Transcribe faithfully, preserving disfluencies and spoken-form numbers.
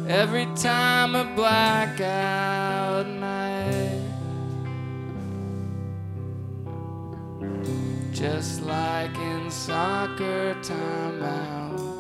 every time a blackout night. Just like in soccer timeout,